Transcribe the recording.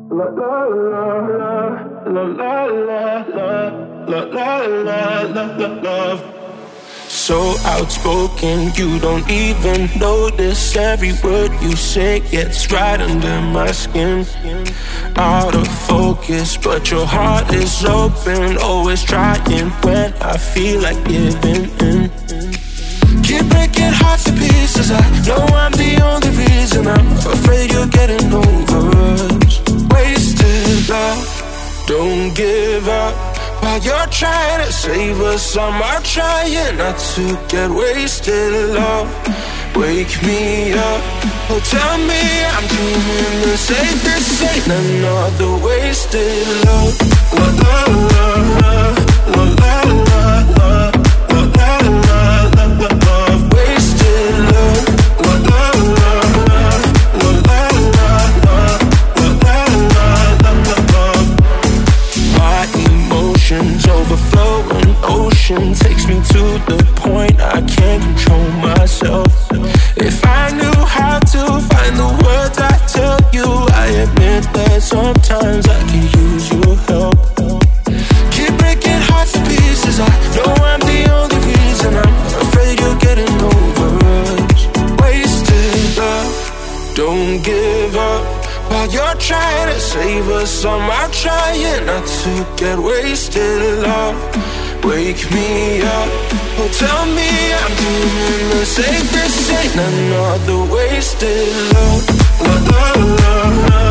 La la la la la la la la la la la love. So outspoken, you don't even notice. Every word you say gets right under my skin. Out of focus, but your heart is open. Always trying when I feel like giving in. Keep breaking hearts to pieces. I know I'm the only reason. I'm afraid you're getting over us. Wasted love, don't give up. While you're trying to save us, I'm trying not to get wasted. Love, wake me up. Oh, tell me I'm doing the safest. Ain't another wasted love. La la la la la la la la la la love. Wasted love. La la la la la la la la love. My emotions overflowing ocean takes me to the point I can't control myself. If I knew how to find the words I tell you, I admit that sometimes I can use your help. Keep breaking hearts to pieces. I know I'm the only reason. I'm afraid you're getting over us. Wasted love, don't give up. While you're trying to save us, I'm trying not to get wasted. Love, wake me up. Oh, tell me I'm doing the safest. Ain't another wasted love. La la la la.